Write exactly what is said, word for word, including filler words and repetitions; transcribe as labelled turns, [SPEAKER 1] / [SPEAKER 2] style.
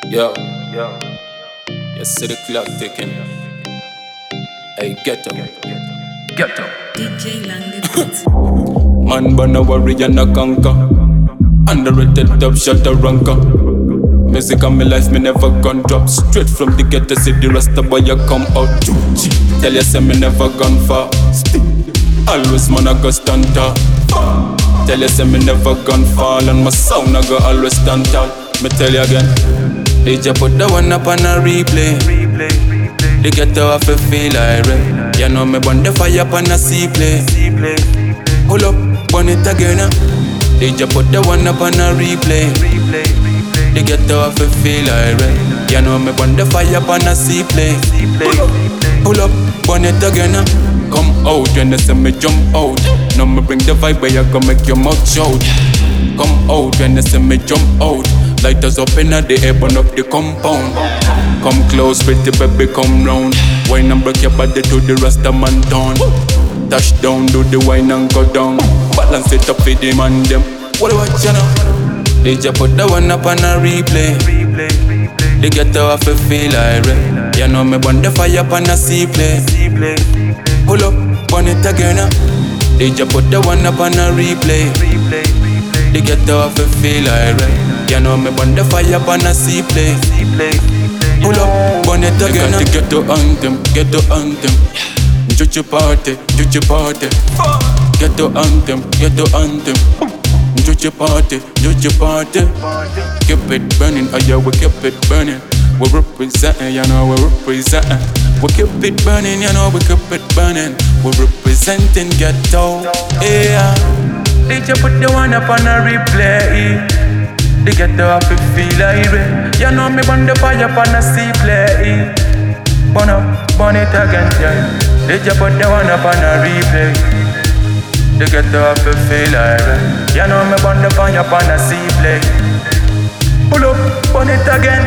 [SPEAKER 1] Yo, yo, you see the clock ticking. Hey, get up, get up.
[SPEAKER 2] D J Lange.
[SPEAKER 1] Man, but no worry, you no conquer. Underrated top shot a ranker. Music on me life, me never gone drop. Straight from the ghetto, see the rasta boy you come out. Tell you say me never gone far. Always man I go stand tall. Tell you say me never gone fall, and my sound I go always stand tall. Me tell you again. D J put the one up on a replay. The ghetto have to feel irate. You know me burn the fire up on a sea play. Pull up, burn it again. D J put the one up on a replay. The ghetto have to feel irate. You know me burn the fire up on a sea play. Pull up, burn it again. Come out when they say me jump out. Now me bring the vibe where you go make your mouth shout. Come out when they say me jump out. Lighters up in the air, burn up the compound. Come close, pretty baby, come round. Wine and break your body to the rasta man town. Touch down, do the wine and go down. Balance it up for the man them. What do I watch you now? D J put the one up on a replay. The ghetto have to feel irate. You know me burn the fire up on a sea play. Pull up, burn it again. D J put the one up on a replay. The ghetto have to feel irate. You know me burn the fire up on a sea play. Pull up, burn it again. You got the ghetto anthem, ghetto anthem. Juju party, juju party. Ghetto anthem, ghetto anthem. Juju party, juju party. Keep it burning, oh yeah, we keep it burning. We representing, you know we representing. We keep it burning, you know we keep it burning. We representing ghetto, yeah. D J put the one up on a replay. The ghetto have to feel irate. You know me burn the fire up on a sea play. Burn up, burn it again, yeah. D J put the one up on a replay. The ghetto have to feel irate. You know me burn the fire up on a sea play. Pull up, burn it again.